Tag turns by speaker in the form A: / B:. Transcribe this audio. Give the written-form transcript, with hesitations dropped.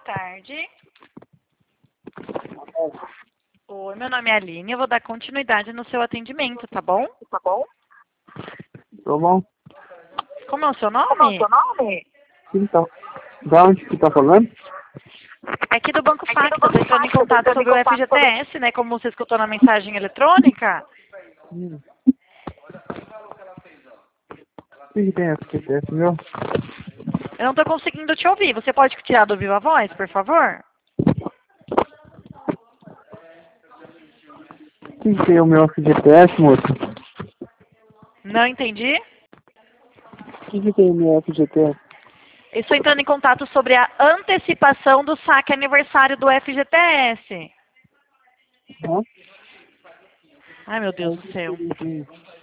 A: tarde. Oi, meu nome é Aline, eu vou dar continuidade no seu atendimento, tá bom?
B: Tá bom? Tá bom.
A: Como é o seu
B: Como é o
A: nome?
B: seu nome? Sim, tá. Da onde que tá falando?
A: É aqui do Banco
B: Aqui
A: Facta,
B: do
A: estou
B: Banco
A: entrando em
B: Facta, tô
A: contato
B: entrando em
A: sobre o
B: contato sobre...
A: FGTS, né, como você escutou na mensagem eletrônica.
B: O que tem FGTS, meu?
A: Eu não estou conseguindo te ouvir, você pode tirar do Viva Voz, por favor?
B: O que tem o meu FGTS, moço?
A: Não entendi.
B: O que tem o meu FGTS?
A: Eu estou entrando em contato sobre a antecipação do saque aniversário do FGTS.
B: Hã?
A: Ai, meu Deus do céu.